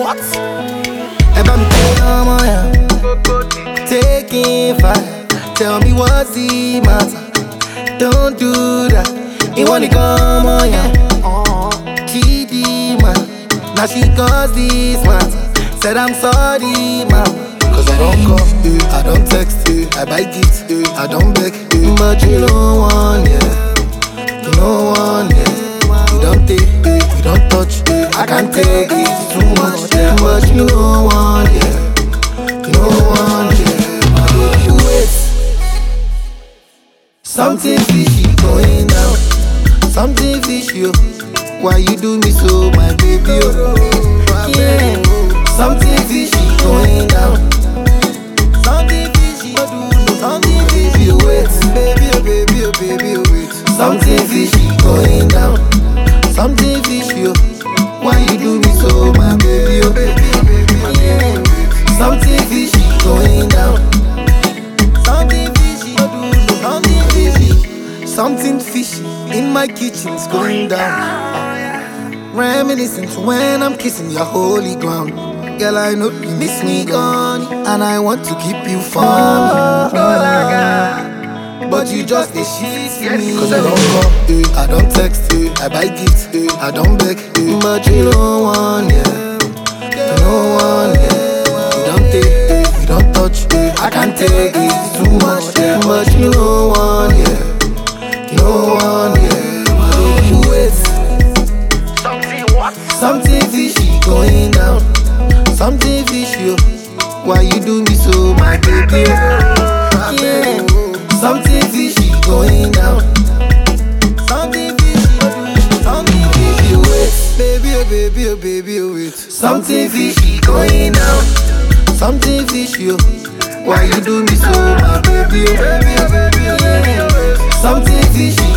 what? Ever me come on ya, taking fire. Tell me what's the matter? Don't do that. You wanna come on ya, GD man. Now she cause this matter. Said I'm sorry, mama. Cause I don't call, I don't text, I buy gifts, I don't beg, but you don't want, yeah. You don't want, yeah. You don't take, you don't touch, I can't take it, it's too much, yeah. But you don't want, yeah. You don't want, yeah. You wait. Something fishy going down. Something fishy, oh. Why you do me so, my baby, oh. Yeah. Something fishy going down. Something fishy, something fishy, oh wait. Baby, oh baby, oh baby, oh wait. Something fishy going down. Something fishy, oh. Why you do me so, my baby, oh baby, oh baby, yeah. Something fishy going down. Something fishy, something fishy. Something fishy in my kitchen's going down. Reminiscing to when I'm kissing your holy ground. Girl, I know you miss me gone, and I want to keep you for me. But you just a shit to me. Cause I don't call, I don't text, I buy gifts, I don't beg, but you don't want, yeah. You don't want, yeah. You don't take, you don't touch, I can't take it, it's too much, yeah. But you don't want, yeah. You don't want, yeah. You wait. Something what? Something fishy going down. Something fishy, oh. Why you do me so, my baby, oh. Yeah. Something fishy going down. Something fishy, something fishy, wait. Baby, oh baby, oh baby, oh wait. Something fishy going down. Something fishy, oh. Why you do me so, my baby, oh baby, oh baby, oh baby, oh wait. Something fishy